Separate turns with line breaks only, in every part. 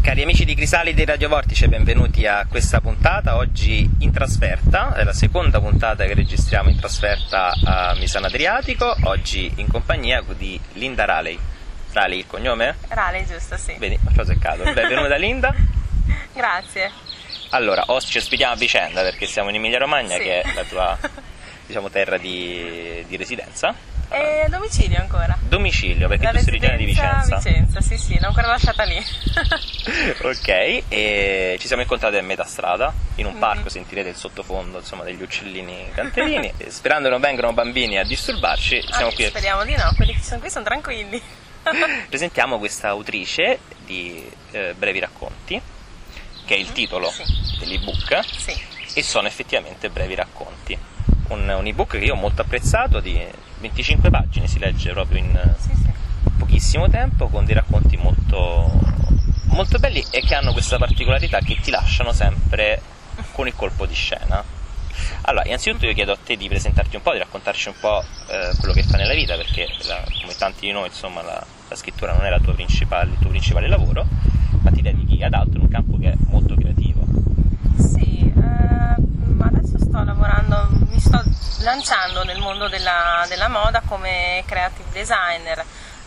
Cari amici di Crisalidi e Radio Vortice, benvenuti a questa puntata, oggi in trasferta, è la seconda puntata che registriamo in trasferta a Misano Adriatico, oggi in compagnia di Linda Raley. Raley il cognome?
Raley, giusto, sì.
Vedi, ho seccato. Benvenuta Linda.
Grazie.
Allora, ci ospitiamo a vicenda perché siamo in Emilia Romagna, sì, che è la tua, diciamo, terra di residenza.
Domicilio ancora.
Domicilio, perché tu sei originaria di Vicenza.
Vicenza, sì, l'ho ancora lasciata lì.
Ok, e ci siamo incontrati a metà strada, in un parco, sentirete il sottofondo, insomma, degli uccellini canterini. Sperando non vengano bambini a disturbarci, siamo qui.
Speriamo di no, quelli che sono qui sono tranquilli.
Presentiamo questa autrice di brevi racconti, che è il titolo, sì, dell'ebook,
sì,
e sono effettivamente brevi racconti. Un ebook che io ho molto apprezzato, di 25 pagine, si legge proprio in pochissimo tempo, con dei racconti molto, molto belli e che hanno questa particolarità che ti lasciano sempre con il colpo di scena. Allora, innanzitutto io chiedo a te di presentarti un po', di raccontarci un po' quello che fai nella vita, perché come tanti di noi, insomma, la scrittura non è il tuo principale lavoro, ma ti dedichi ad altro in un campo che è molto creativo.
Sì, ma adesso sto lavorando, mi sto lanciando nel mondo della moda come creative designer.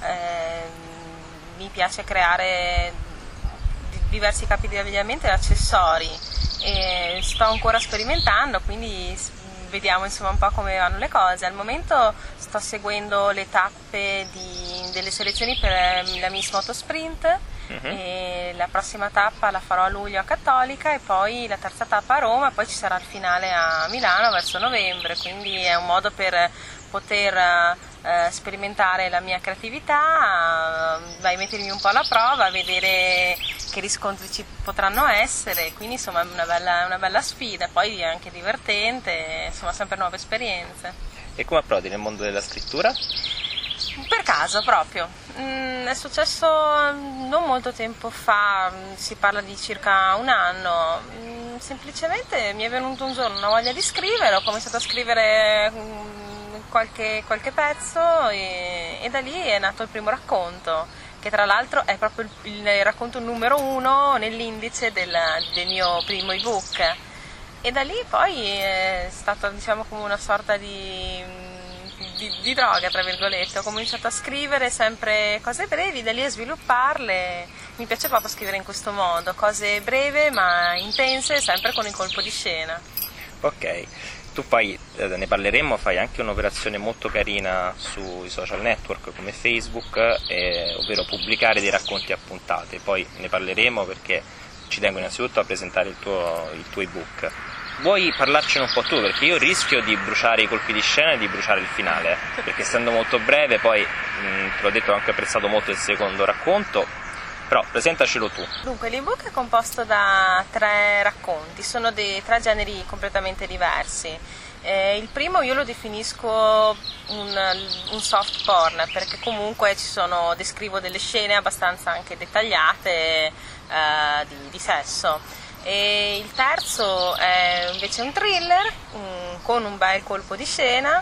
Mi piace creare diversi capi di abbigliamento e accessori e sto ancora sperimentando, quindi vediamo insomma un po' come vanno le cose. Al momento sto seguendo le tappe delle selezioni per la Miss Motosprint. E la prossima tappa la farò a luglio a Cattolica e poi la terza tappa a Roma, e poi ci sarà il finale a Milano verso novembre, quindi è un modo per poter sperimentare la mia creatività, mettermi un po' alla prova, vedere che riscontri ci potranno essere, quindi insomma è una bella sfida, poi è anche divertente, insomma sempre nuove esperienze.
E come approdi nel mondo della scrittura?
Per caso proprio, è successo non molto tempo fa, si parla di circa un anno, semplicemente mi è venuto un giorno una voglia di scrivere, ho cominciato a scrivere qualche pezzo e da lì è nato il primo racconto, che tra l'altro è proprio il racconto numero 1 nell'indice del mio primo ebook, e da lì poi è stato, diciamo, come una sorta di droga, tra virgolette. Ho cominciato a scrivere sempre cose brevi, da lì a svilupparle. Mi piace proprio scrivere in questo modo, cose brevi ma intense, sempre con il colpo di scena.
Ok, tu poi, ne parleremo, fai anche un'operazione molto carina sui social network come Facebook, ovvero pubblicare dei racconti a puntate. Poi ne parleremo perché ci tengo innanzitutto a presentare il tuo ebook. Vuoi parlarcene un po' tu? Perché io rischio di bruciare i colpi di scena e di bruciare il finale, perché essendo molto breve, poi te l'ho detto, ho anche apprezzato molto il secondo racconto, però presentacelo tu.
Dunque, l'ebook è composto da 3 racconti, sono dei 3 generi completamente diversi. Il primo io lo definisco un soft porn, perché comunque descrivo delle scene abbastanza anche dettagliate di sesso. E il terzo è invece un thriller con un bel colpo di scena,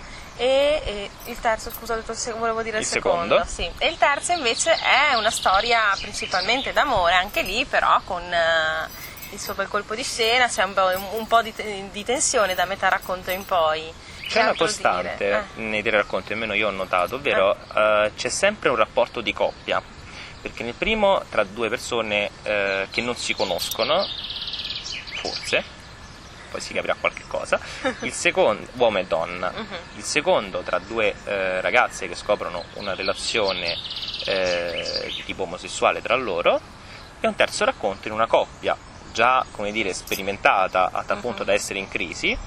e il terzo, scusa, volevo dire il secondo. Sì. E il terzo invece è una storia principalmente d'amore, anche lì però con il suo bel colpo di scena, c'è un po' di tensione da metà racconto in poi.
C'è una costante nei 3 racconti, almeno io ho notato, ovvero c'è sempre un rapporto di coppia, perché nel primo tra 2 persone che non si conoscono, forse, poi si capirà qualche cosa, il secondo, uomo e donna, il secondo tra 2 ragazze che scoprono una relazione di tipo omosessuale tra loro, e un terzo racconto in una coppia già, come dire, sperimentata a tal punto da essere in crisi,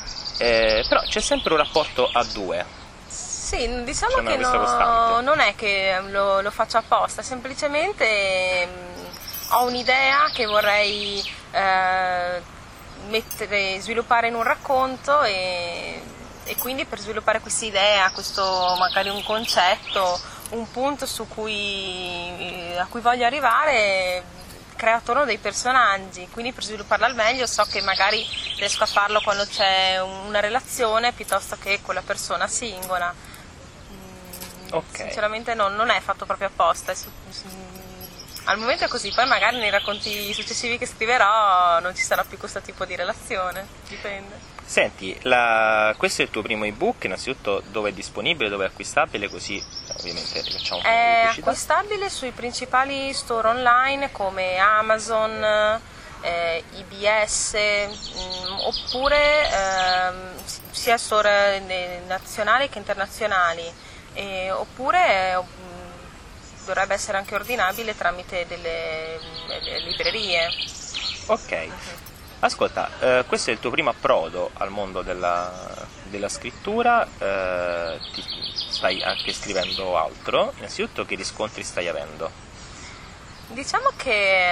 però c'è sempre un rapporto a 2.
Sì, diciamo che non è che lo faccio apposta, semplicemente ho un'idea che vorrei sviluppare in un racconto, e quindi per sviluppare questa idea, questo magari un concetto, un punto a cui voglio arrivare, creo attorno dei personaggi, quindi per svilupparla al meglio so che magari riesco a farlo quando c'è una relazione piuttosto che con la persona singola.
Okay.
Sinceramente non è fatto proprio apposta, al momento è così, poi magari nei racconti successivi che scriverò non ci sarà più questo tipo di relazione, dipende.
Senti, questo è il tuo primo ebook, innanzitutto dove è disponibile, dove è acquistabile, così ovviamente facciamo un po' di
È
pubblicità.
acquistabile sui principali store online come Amazon, IBS, oppure sia store nazionali che internazionali, oppure dovrebbe essere anche ordinabile tramite delle librerie.
Ok. Ascolta, questo è il tuo primo approdo al mondo della scrittura, ti stai anche scrivendo altro, innanzitutto che riscontri stai avendo?
Diciamo che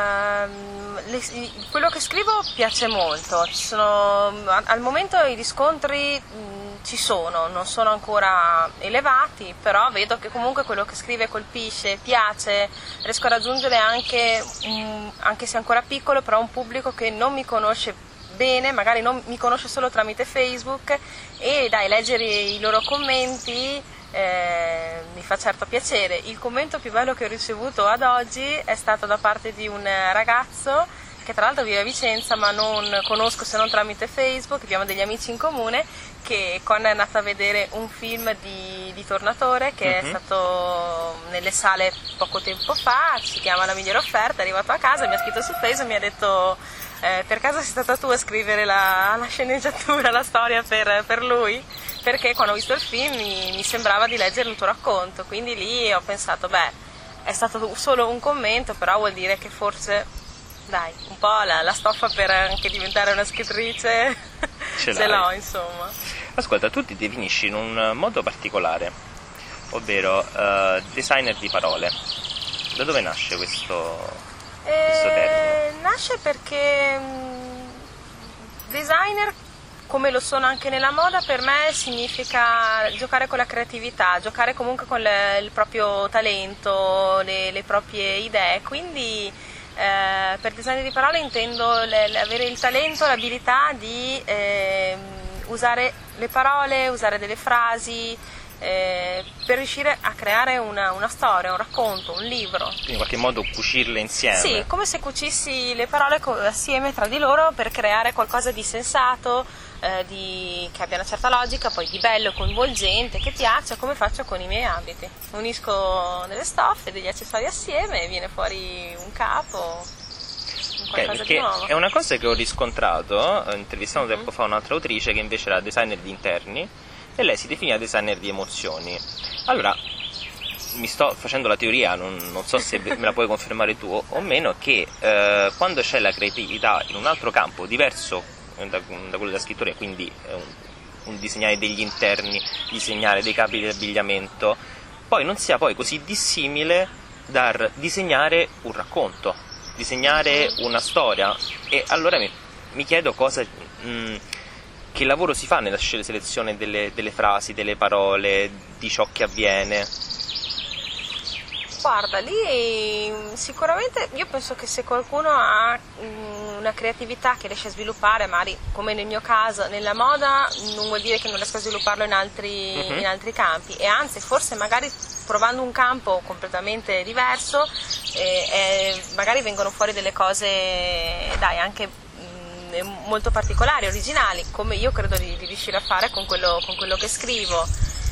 quello che scrivo piace molto, al momento i riscontri ci sono, non sono ancora elevati, però vedo che comunque quello che scrive colpisce, piace, riesco a raggiungere anche se ancora piccolo, però un pubblico che non mi conosce bene, magari non mi conosce solo tramite Facebook, e dai, leggere i loro commenti mi fa certo piacere. Il commento più bello che ho ricevuto ad oggi è stato da parte di un ragazzo che tra l'altro vive a Vicenza, ma non conosco se non tramite Facebook, abbiamo degli amici in comune, che quando è andata a vedere un film di Tornatore che è stato nelle sale poco tempo fa, si chiama La migliore offerta, è arrivato a casa, mi ha scritto su Facebook e mi ha detto per caso sei stata tu a scrivere la sceneggiatura, la storia per lui? Perché quando ho visto il film mi sembrava di leggere il tuo racconto, quindi lì ho pensato, beh, è stato solo un commento, però vuol dire che forse, dai, un po' la stoffa per anche diventare una scrittrice ce l'ho, insomma.
Ascolta, tu ti definisci in un modo particolare, ovvero designer di parole. Da dove nasce questo termine?
Nasce perché designer, come lo sono anche nella moda, per me significa giocare con la creatività, giocare comunque con il proprio talento, le proprie idee, quindi per designer di parole intendo avere il talento, l'abilità di usare le parole, usare delle frasi per riuscire a creare una storia, un racconto, un libro.
Quindi in qualche modo cucirle insieme.
Sì, come se cucissi le parole assieme tra di loro per creare qualcosa di sensato, che abbia una certa logica, poi di bello, coinvolgente, che piaccia, come faccio con i miei abiti. Unisco delle stoffe, degli accessori assieme e viene fuori un capo, qualcosa di nuovo.
È una cosa che ho riscontrato, intervistando tempo fa un'altra autrice che invece era designer di interni, e lei si definiva designer di emozioni. Allora, mi sto facendo la teoria, non so se me la puoi confermare tu o meno, che quando c'è la creatività in un altro campo diverso da quello della scrittura, quindi un disegnare degli interni, disegnare dei capi di abbigliamento, poi non sia poi così dissimile da disegnare un racconto, disegnare una storia. E allora mi chiedo che lavoro si fa nella selezione delle frasi, delle parole, di ciò che avviene.
Guarda, lì sicuramente io penso che se qualcuno ha una creatività che riesce a sviluppare, magari come nel mio caso nella moda, non vuol dire che non riesca a svilupparlo in altri campi, e anzi forse magari provando un campo completamente diverso magari vengono fuori delle cose, dai, anche molto particolari, originali, come io credo di riuscire a fare con quello che scrivo.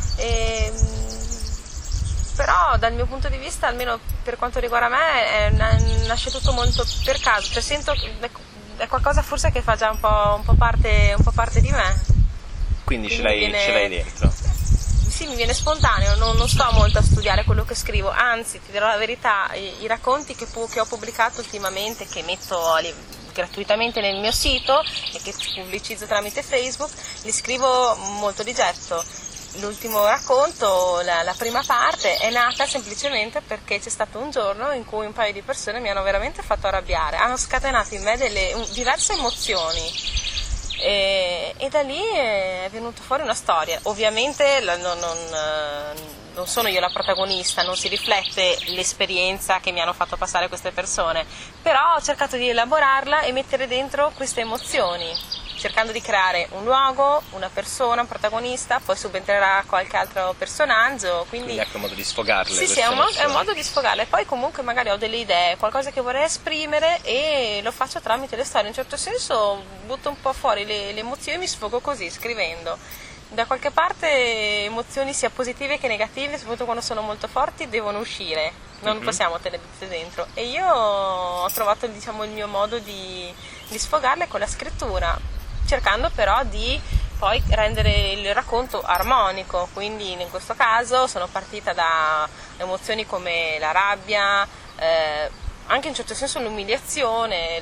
Però dal mio punto di vista, almeno per quanto riguarda me, nasce tutto molto per caso, cioè sento che è qualcosa forse che fa già un po' parte di me.
Quindi ce l'hai dentro?
Sì, mi viene spontaneo, non sto molto a studiare quello che scrivo, anzi ti dirò la verità, i racconti che ho pubblicato ultimamente, che metto gratuitamente nel mio sito e che pubblicizzo tramite Facebook, li scrivo molto di getto. L'ultimo racconto, la prima parte, è nata semplicemente perché c'è stato un giorno in cui un paio di persone mi hanno veramente fatto arrabbiare, hanno scatenato in me diverse emozioni e da lì è venuta fuori una storia. Ovviamente non sono io la protagonista, non si riflette l'esperienza che mi hanno fatto passare queste persone, però ho cercato di elaborarla e mettere dentro queste emozioni. cercando di creare un luogo, una persona, un protagonista, poi subentrerà qualche altro personaggio, quindi
ecco un modo di sfogarle.
Sì, è un modo di sfogarle. Poi comunque magari ho delle idee, qualcosa che vorrei esprimere e lo faccio tramite le storie. In un certo senso butto un po' fuori le emozioni e mi sfogo così, scrivendo. Da qualche parte emozioni sia positive che negative, soprattutto quando sono molto forti, devono uscire, non possiamo tenerle dentro. E io ho trovato, diciamo, il mio modo di sfogarle con la scrittura, cercando però di poi rendere il racconto armonico, quindi in questo caso sono partita da emozioni come la rabbia, anche in un certo senso l'umiliazione,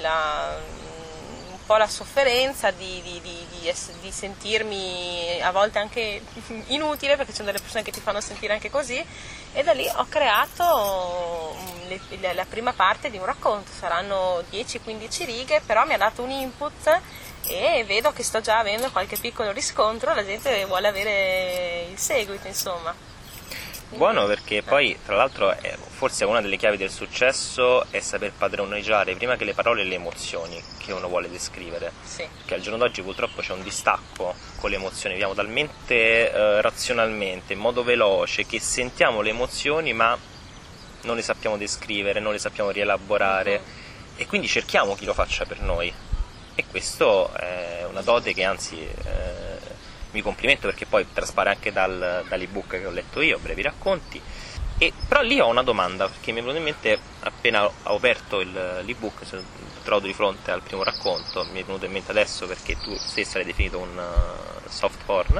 un po' la sofferenza di sentirmi a volte anche inutile, perché ci sono delle persone che ti fanno sentire anche così, e da lì ho creato la prima parte di un racconto, saranno 10-15 righe, però mi ha dato un input e vedo che sto già avendo qualche piccolo riscontro, la gente vuole avere il seguito, insomma.
Buono, perché poi tra l'altro forse una delle chiavi del successo è saper padroneggiare prima che le parole le emozioni che uno vuole descrivere,
sì.
Perché al giorno d'oggi purtroppo c'è un distacco con le emozioni, viviamo talmente razionalmente, in modo veloce, che sentiamo le emozioni ma non le sappiamo descrivere, non le sappiamo rielaborare, e quindi cerchiamo chi lo faccia per noi, e questo è una dote che anzi mi complimento, perché poi traspare anche dall'ebook che ho letto io, brevi racconti. Però lì ho una domanda, perché mi è venuto in mente appena ho aperto l'ebook, sono trovato di fronte al primo racconto, mi è venuto in mente adesso perché tu stessa l'hai definito un soft porn.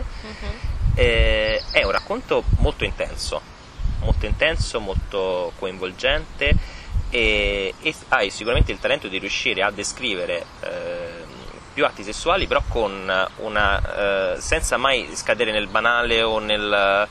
È un racconto molto intenso, molto coinvolgente, e hai sicuramente il talento di riuscire a descrivere più atti sessuali, però con senza mai scadere nel banale o nel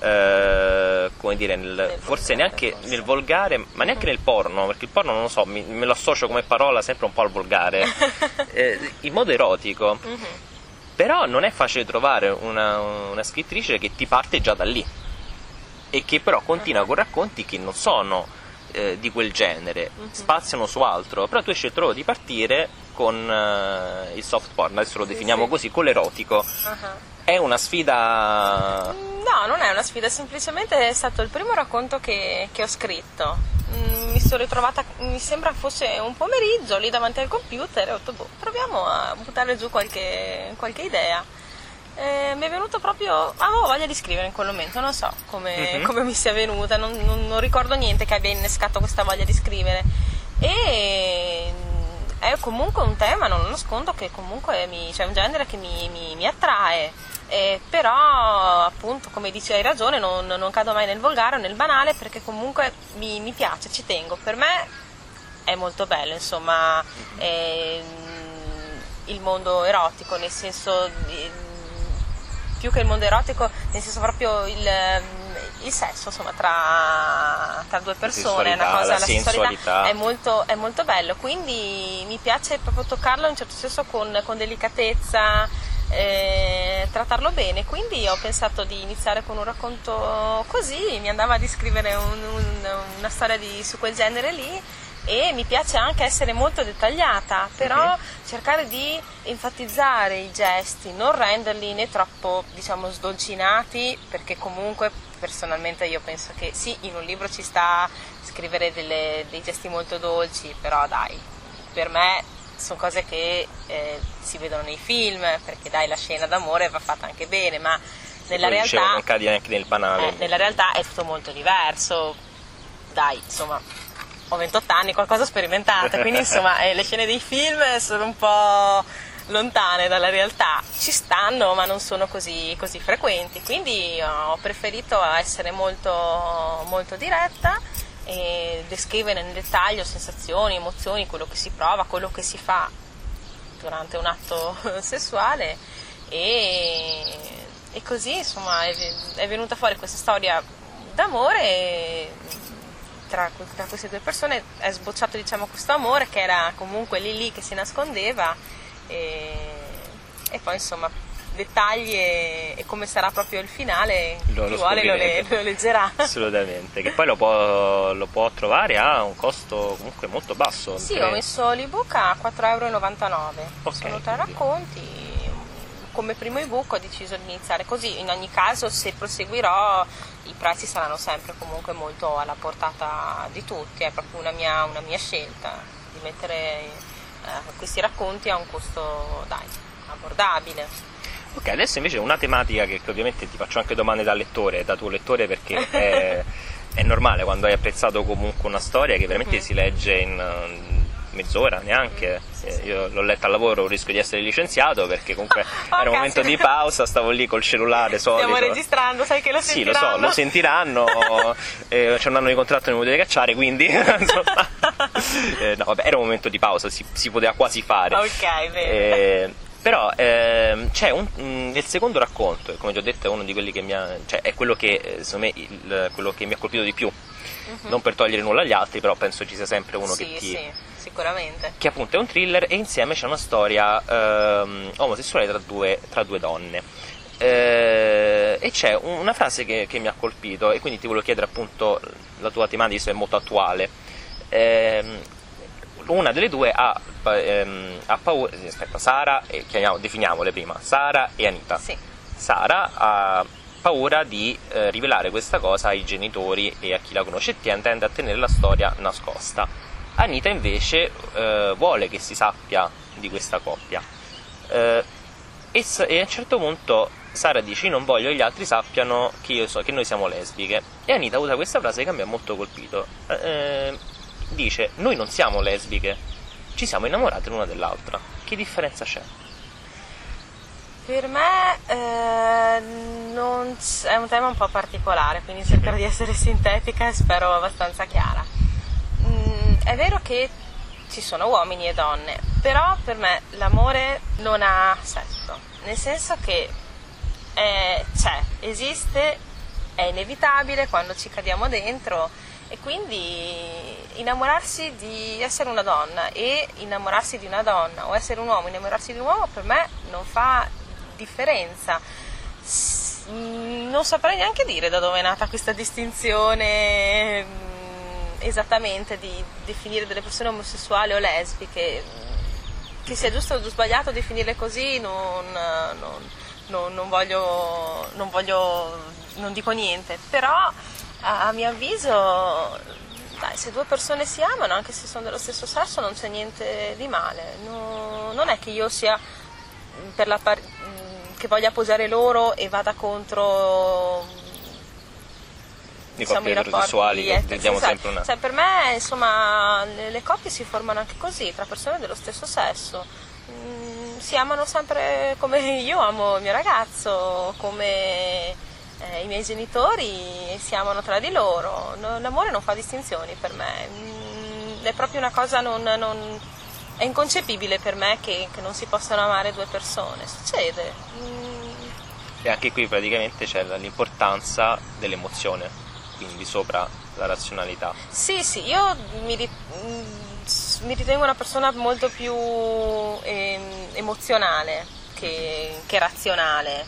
come dire, forse neanche nel volgare, ma neanche nel porno, perché il porno non lo so, me lo associo come parola sempre un po' al volgare, in modo erotico. Però non è facile trovare una scrittrice che ti parte già da lì e che però continua con racconti che non sono di quel genere, spaziano su altro, però tu hai scelto di partire con il soft porn, adesso lo definiamo così, con l'erotico. È una sfida?
No, non è una sfida, semplicemente è stato il primo racconto che ho scritto. Mi sono ritrovata, mi sembra fosse un pomeriggio lì davanti al computer e ho detto proviamo a buttare giù qualche idea. Mi è venuto proprio, avevo voglia di scrivere in quel momento, non so come mi sia venuta, non ricordo niente che abbia innescato questa voglia di scrivere, e è comunque un tema, non lo nascondo, che comunque c'è un genere che mi attrae, però appunto, come dici, hai ragione, non cado mai nel volgare o nel banale, perché comunque mi piace, ci tengo, per me è molto bello, insomma, il mondo erotico, nel senso più che il mondo erotico, nel senso proprio il sesso, insomma, tra due persone, la sensualità è molto bello, quindi mi piace proprio toccarlo in un certo senso con delicatezza, trattarlo bene, quindi ho pensato di iniziare con un racconto così, mi andava di scrivere una storia su quel genere lì, e mi piace anche essere molto dettagliata, però cercare di enfatizzare i gesti, non renderli né troppo, diciamo, sdolcinati, perché comunque personalmente io penso che sì, in un libro ci sta scrivere dei gesti molto dolci, però dai, per me sono cose che si vedono nei film, perché dai, la scena d'amore va fatta anche bene, ma nella realtà
non cadi neanche nel banale.
Nella realtà è tutto molto diverso, dai, insomma. Ho 28 anni, qualcosa ho sperimentato, quindi insomma le scene dei film sono un po' lontane dalla realtà, ci stanno ma non sono così frequenti, quindi ho preferito essere molto, molto diretta e descrivere nel dettaglio sensazioni, emozioni, quello che si prova, quello che si fa durante un atto sessuale, e così insomma è venuta fuori questa storia d'amore. Tra queste due persone è sbocciato, diciamo, questo amore che era comunque lì che si nascondeva, e poi insomma dettagli e come sarà proprio il finale, chi vuole lo leggerà.
Assolutamente, che poi lo può trovare a un costo comunque molto basso.
Sì, ho messo l'ebook a 4,99 €.
Okay,
sono 3 racconti. Come primo ebook ho deciso di iniziare così. In ogni caso, se proseguirò, i prezzi saranno sempre comunque molto alla portata di tutti. È proprio una mia scelta di mettere questi racconti a un costo abbordabile.
Ok, adesso invece una tematica che ovviamente ti faccio anche domande da lettore, da tuo lettore, perché è normale quando hai apprezzato comunque una storia che veramente si legge in mezz'ora neanche. Io l'ho letta al lavoro, rischio di essere licenziato perché comunque era un momento di pausa, stavo lì col cellulare solito.
Stiamo registrando, sai che lo sentiranno.
Sì, lo so, lo sentiranno. C'è un anno di contratto, non mi potete cacciare, quindi insomma, no, vabbè, era un momento di pausa, si poteva quasi fare.
Ok, bene.
Però c'è nel secondo racconto, come ti ho detto, è uno di quelli che è quello che secondo me quello che mi ha colpito di più. Non per togliere nulla agli altri, però penso ci sia sempre uno
sì, sicuramente.
Che appunto è un thriller e insieme c'è una storia omosessuale tra due donne. E c'è una frase che mi ha colpito, e quindi ti volevo chiedere appunto la tua tematica, visto che è molto attuale. Una delle due ha paura, Sara, definiamole prima, Sara e Anita.
Sì.
Sara ha paura di rivelare questa cosa ai genitori e a chi la conosce e tende a tenere la storia nascosta. Anita invece vuole che si sappia di questa coppia e a un certo punto Sara dice: non voglio che gli altri sappiano che noi siamo lesbiche, e Anita usa questa frase che mi ha molto colpito. Dice: noi non siamo lesbiche, ci siamo innamorate l'una dell'altra. Che differenza c'è?
Per me è un tema un po' particolare, quindi cercherò di essere sintetica e spero abbastanza chiara. È vero che ci sono uomini e donne, però per me l'amore non ha sesso, nel senso che esiste, è inevitabile quando ci cadiamo dentro, e quindi innamorarsi di essere una donna e innamorarsi di una donna, o essere un uomo e innamorarsi di un uomo, per me non fa differenza. Non saprei neanche dire da dove è nata questa distinzione esattamente di definire delle persone omosessuali o lesbiche. Che sia giusto o sbagliato definirle così, non dico niente, però a mio avviso se due persone si amano, anche se sono dello stesso sesso, non c'è niente di male. Non è che io sia che voglia appoggiare loro e vada contro
i rapporti eterosessuali, vediamo sempre una...
Cioè, per me, insomma, le coppie si formano anche così, tra persone dello stesso sesso. Si amano sempre come io amo il mio ragazzo, come i miei genitori si amano tra di loro. L'amore non fa distinzioni per me. È proprio una cosa è inconcepibile per me che non si possano amare due persone. Succede.
E anche qui praticamente c'è l'importanza dell'emozione, quindi sopra la razionalità.
Sì, io mi ritengo una persona molto più emozionale che razionale.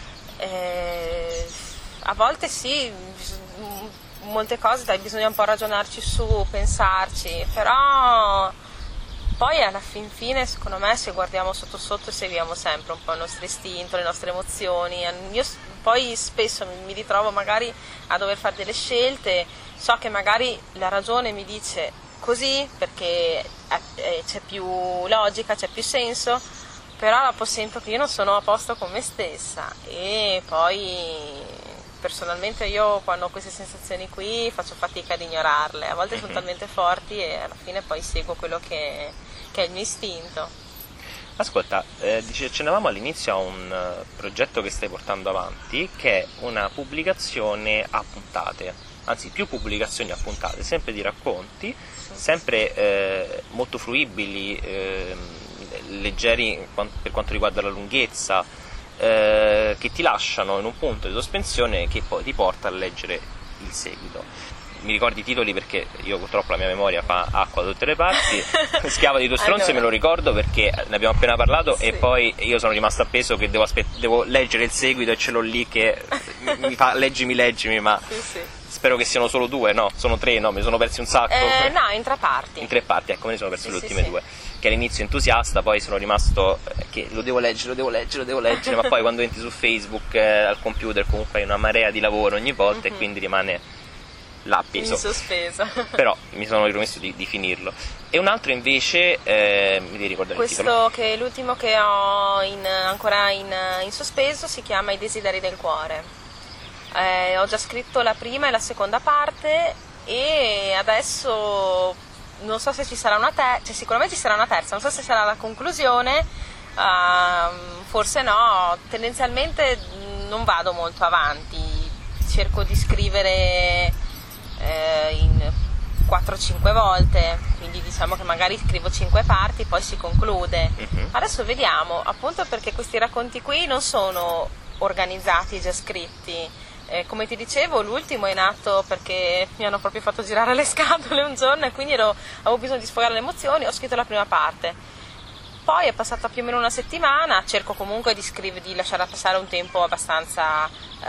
A volte sì, molte cose bisogna un po' ragionarci su, pensarci, però poi alla fin fine, secondo me, se guardiamo sotto sotto seguiamo sempre un po' il nostro istinto, le nostre emozioni. Io poi spesso mi ritrovo magari a dover fare delle scelte, so che magari la ragione mi dice così perché c'è più logica, c'è più senso, però dopo sento che io non sono a posto con me stessa, e poi personalmente io quando ho queste sensazioni qui faccio fatica ad ignorarle, a volte sono talmente forti e alla fine poi seguo quello che è il mio istinto.
Ascolta, accennavamo all'inizio a un progetto che stai portando avanti, che è una pubblicazione a puntate, anzi più pubblicazioni a puntate, sempre di racconti, sempre molto fruibili, leggeri per quanto riguarda la lunghezza, che ti lasciano in un punto di sospensione che poi ti porta a leggere il seguito. mi ricordi i titoli perché io purtroppo la mia memoria fa acqua da tutte le parti. Schiava di due stronze allora. Me lo ricordo perché ne abbiamo appena parlato sì. E poi io sono rimasto appeso che devo leggere il seguito e ce l'ho lì che mi fa leggimi, ma sì. Spero che siano solo 2, no? Sono 3, no? Mi sono persi un sacco.
No, in 3 parti.
In 3 parti, ecco, me ne sono persi le ultime 2. Che all'inizio entusiasta, poi sono rimasto che lo devo leggere, ma poi quando entri su Facebook al computer comunque hai una marea di lavoro ogni volta e quindi rimane là appeso.
In sospeso.
Però mi sono ripromesso di finirlo. E un altro invece, mi devi ricordare
questo
il titolo?
Che è l'ultimo che ho ancora in sospeso, si chiama I desideri del cuore. Ho già scritto la prima e la seconda parte e adesso non so se ci sarà una terza, cioè sicuramente ci sarà una terza, non so se sarà la conclusione, forse no, tendenzialmente non vado molto avanti, cerco di scrivere in 4-5 volte, quindi diciamo che magari scrivo 5 parti, poi si conclude. Adesso vediamo, appunto perché questi racconti qui non sono organizzati, già scritti. Come ti dicevo, l'ultimo è nato perché mi hanno proprio fatto girare le scatole un giorno e quindi avevo bisogno di sfogare le emozioni, ho scritto la prima parte. Poi è passata più o meno una settimana, cerco comunque di lasciare passare un tempo abbastanza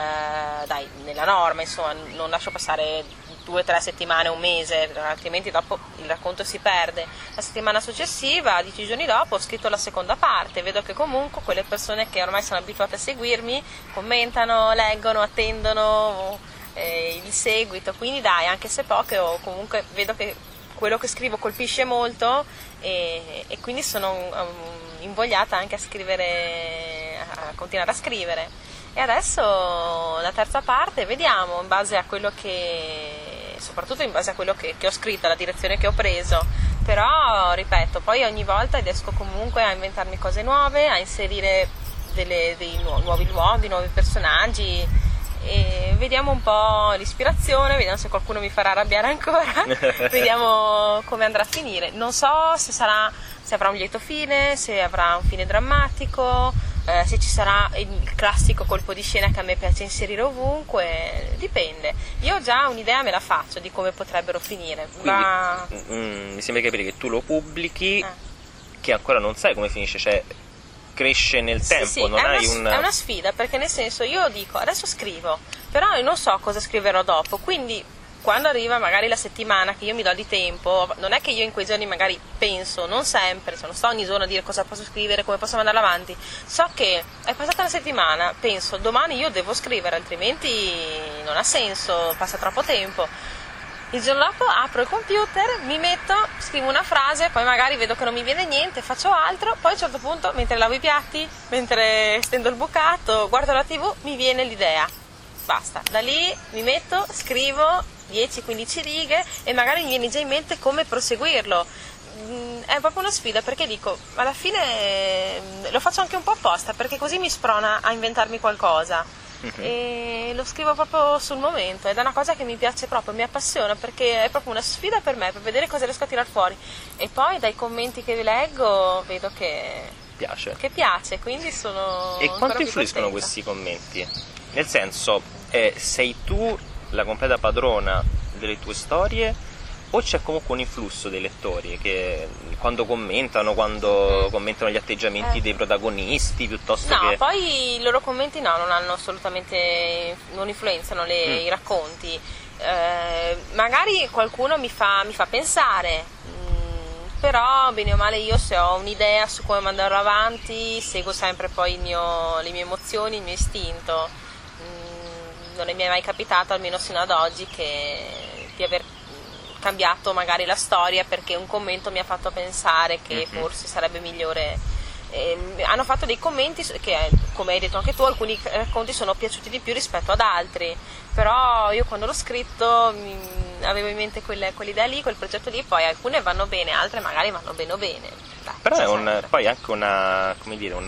nella norma, insomma, non lascio passare 2-3 settimane, un mese, altrimenti dopo il racconto si perde. La settimana successiva, 10 giorni dopo, ho scritto la seconda parte, vedo che comunque quelle persone che ormai sono abituate a seguirmi commentano, leggono, attendono il seguito, quindi dai, anche se poco, comunque vedo che quello che scrivo colpisce molto e quindi sono invogliata anche a scrivere, a continuare a scrivere. E adesso la terza parte, vediamo, in base a quello soprattutto in base a quello che ho scritto, la direzione che ho preso, però ripeto, poi ogni volta riesco comunque a inventarmi cose nuove, a inserire dei nuovi luoghi, nuovi personaggi e vediamo un po' l'ispirazione, vediamo se qualcuno mi farà arrabbiare ancora, vediamo come andrà a finire. Non so se avrà un lieto fine, se avrà un fine drammatico, se ci sarà il classico colpo di scena che a me piace inserire ovunque, dipende. Io già un'idea me la faccio di come potrebbero finire.
Mi sembra capire che tu lo pubblichi, che ancora non sai come finisce, cioè cresce nel tempo,
sì,
non
è una sfida, perché nel senso io dico adesso scrivo, però io non so cosa scriverò dopo, quindi quando arriva magari la settimana che io mi do di tempo, non è che io in quei giorni magari penso, non sempre, cioè non sto ogni giorno a dire cosa posso scrivere, come posso mandarla avanti, so che è passata una settimana, penso domani io devo scrivere, altrimenti non ha senso, passa troppo tempo. Il giorno dopo apro il computer, mi metto, scrivo una frase, poi magari vedo che non mi viene niente, faccio altro, poi a un certo punto mentre lavo i piatti, mentre stendo il bucato, guardo la TV, mi viene l'idea. Basta, da lì mi metto, scrivo 10-15 righe e magari mi viene già in mente come proseguirlo. È proprio una sfida perché dico, alla fine lo faccio anche un po' apposta perché così mi sprona a inventarmi qualcosa. E lo scrivo proprio sul momento ed è una cosa che mi piace proprio, mi appassiona perché è proprio una sfida per me, per vedere cosa riesco a tirar fuori e poi dai commenti che leggo vedo che piace, quindi sono
e quanto influiscono questi commenti? Nel senso, sei tu la completa padrona delle tue storie o c'è comunque un influsso dei lettori che quando commentano gli atteggiamenti dei protagonisti piuttosto che...
No, poi i loro commenti non hanno assolutamente, non influenzano i racconti, magari qualcuno mi fa pensare, però bene o male io se ho un'idea su come mandarlo avanti seguo sempre poi le mie emozioni, il mio istinto. Non mi è mai capitato, almeno sino ad oggi, di aver cambiato magari la storia perché un commento mi ha fatto pensare che forse sarebbe migliore. Hanno fatto dei commenti che, come hai detto anche tu, alcuni racconti sono piaciuti di più rispetto ad altri, però io quando l'ho scritto avevo in mente quell'idea lì, quel progetto lì, poi alcune vanno bene, altre magari vanno bene. Dai,
però è poi anche un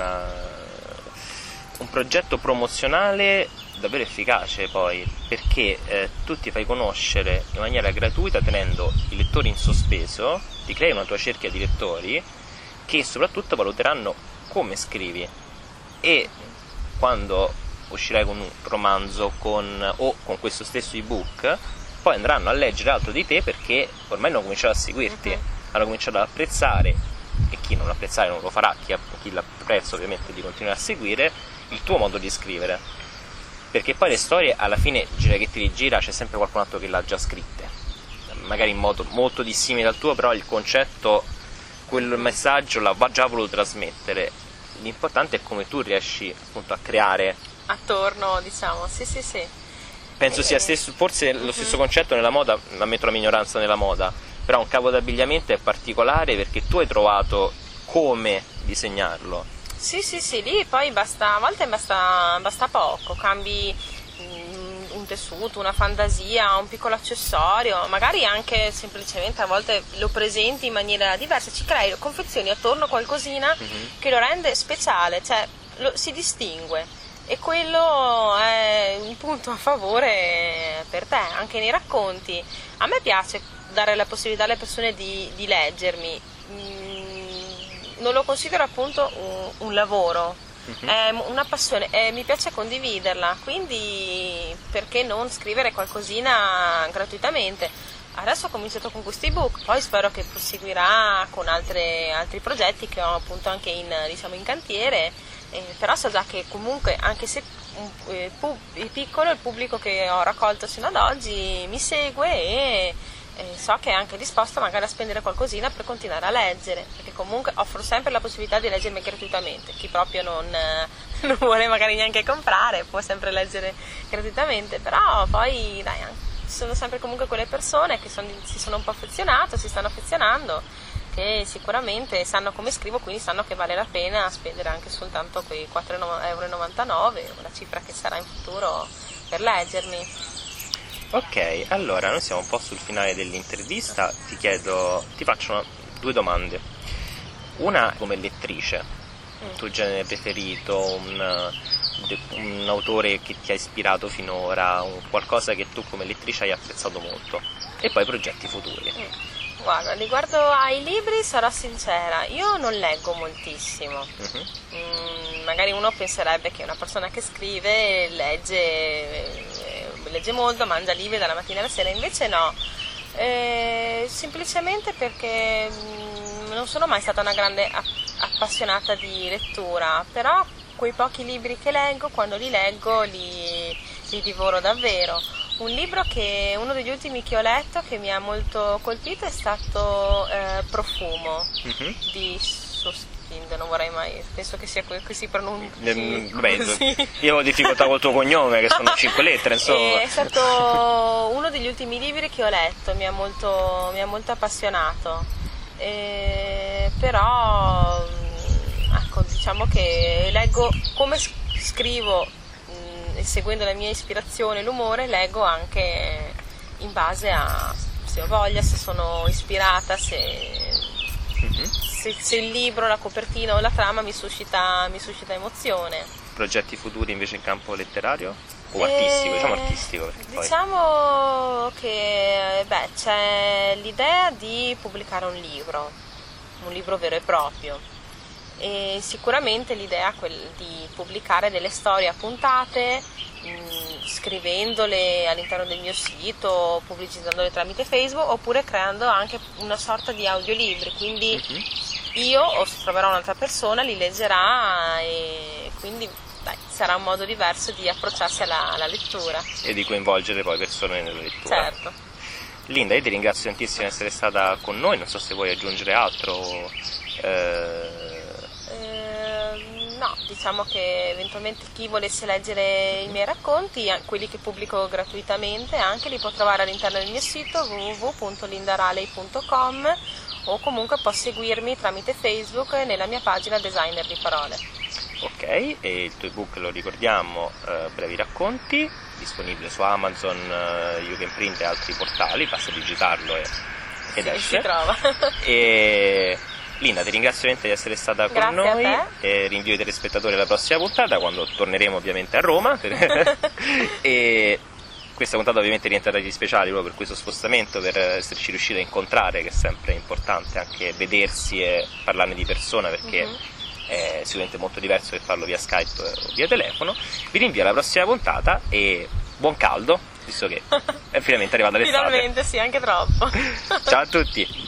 progetto promozionale davvero efficace poi, perché tu ti fai conoscere in maniera gratuita tenendo i lettori in sospeso, ti crei una tua cerchia di lettori che soprattutto valuteranno come scrivi e quando uscirai con un romanzo o con questo stesso ebook poi andranno a leggere altro di te perché ormai hanno cominciato a seguirti, hanno cominciato ad apprezzare, e chi non apprezzare non lo farà, chi l'apprezza ovviamente di continuare a seguire il tuo modo di scrivere, perché poi le storie alla fine, gira che ti rigira, c'è sempre qualcun altro che l'ha già scritte, magari in modo molto dissimile dal tuo, però il concetto, quel messaggio l'ha già voluto trasmettere. L'importante è come tu riesci appunto a creare
attorno, diciamo. Sì.
Penso sia forse lo stesso concetto nella moda, ammetto la mia ignoranza nella moda, però un capo d'abbigliamento è particolare perché tu hai trovato come disegnarlo.
Sì, lì poi a volte basta poco, cambi un tessuto, una fantasia, un piccolo accessorio, magari anche semplicemente a volte lo presenti in maniera diversa, ci crei, confezioni attorno qualcosina che lo rende speciale, cioè si distingue. E quello è un punto a favore per te, anche nei racconti. A me piace dare la possibilità alle persone di leggermi, non lo considero appunto un lavoro, è una passione, mi piace condividerla, quindi perché non scrivere qualcosina gratuitamente? Adesso ho cominciato con questo ebook, poi spero che proseguirà con altri progetti che ho appunto anche in cantiere. Però so già che comunque, anche se piccolo, il pubblico che ho raccolto sino ad oggi mi segue e so che è anche disposto magari a spendere qualcosina per continuare a leggere, perché comunque offro sempre la possibilità di leggermi gratuitamente. Chi proprio non vuole magari neanche comprare può sempre leggere gratuitamente, però poi dai, sono sempre comunque quelle persone che si sono un po' affezionate, si stanno affezionando, che sicuramente sanno come scrivo, quindi sanno che vale la pena spendere anche soltanto quei 4,99 €, una cifra che sarà in futuro, per leggermi.
Ok, allora noi siamo un po' sul finale dell'intervista, ti faccio 2 domande. Una, come lettrice, il tuo genere preferito, un autore che ti ha ispirato finora, qualcosa che tu come lettrice hai apprezzato molto, e poi progetti futuri.
Guarda, riguardo ai libri sarò sincera, io non leggo moltissimo. Magari uno penserebbe che una persona che scrive legge molto, mangia libri dalla mattina alla sera, invece no, semplicemente perché non sono mai stata una grande appassionata di lettura, però quei pochi libri che leggo, quando li leggo li divoro davvero. Uno degli ultimi che ho letto che mi ha molto colpito è stato Profumo di Suskind, non vorrei mai, penso che sia qui si pronuncia così.
Io ho difficoltà col tuo cognome, che sono 5 lettere, insomma.
È stato uno degli ultimi libri che ho letto, mi ha molto appassionato, però ecco, diciamo che leggo come scrivo, seguendo la mia ispirazione e l'umore, leggo anche in base a se ho voglia, se sono ispirata, se il libro, la copertina o la trama mi suscita emozione.
Progetti futuri invece in campo letterario? O artistico, diciamo artistico.
Diciamo che c'è l'idea di pubblicare un libro vero e proprio. E sicuramente l'idea è quella di pubblicare delle storie a puntate, scrivendole all'interno del mio sito, pubblicizzandole tramite Facebook, oppure creando anche una sorta di audiolibri, quindi io o se troverò un'altra persona li leggerà, e quindi sarà un modo diverso di approcciarsi alla lettura
e di coinvolgere poi persone nella lettura.
Certo.
Linda, io ti ringrazio tantissimo di essere stata con noi, non so se vuoi aggiungere altro.
No, diciamo che eventualmente chi volesse leggere i miei racconti, quelli che pubblico gratuitamente, anche li può trovare all'interno del mio sito www.lindaraley.com, o comunque può seguirmi tramite Facebook nella mia pagina Designer di Parole.
Ok, e il tuo ebook, lo ricordiamo, Brevi racconti, disponibile su Amazon, You Can Print e altri portali, basta digitarlo ed esce.
Si trova.
E Linda, ti ringrazio veramente di essere stata con noi, e rinvio i telespettatori alla prossima puntata, quando torneremo ovviamente a Roma. E questa puntata ovviamente rientra tra gli speciali proprio per questo spostamento, per esserci riusciti a incontrare, che è sempre importante anche vedersi e parlarne di persona, perché è sicuramente molto diverso che farlo via Skype o via telefono. Vi rinvio alla prossima puntata e buon caldo. visto che è finalmente arrivata l'estate.
Finalmente, sì, anche troppo.
Ciao a tutti!